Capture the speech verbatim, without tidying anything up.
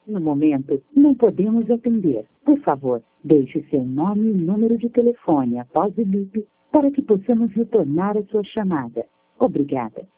No momento, não podemos atender. Por favor, deixe seu nome e número de telefone após o bip para que possamos retornar a sua chamada. Obrigada.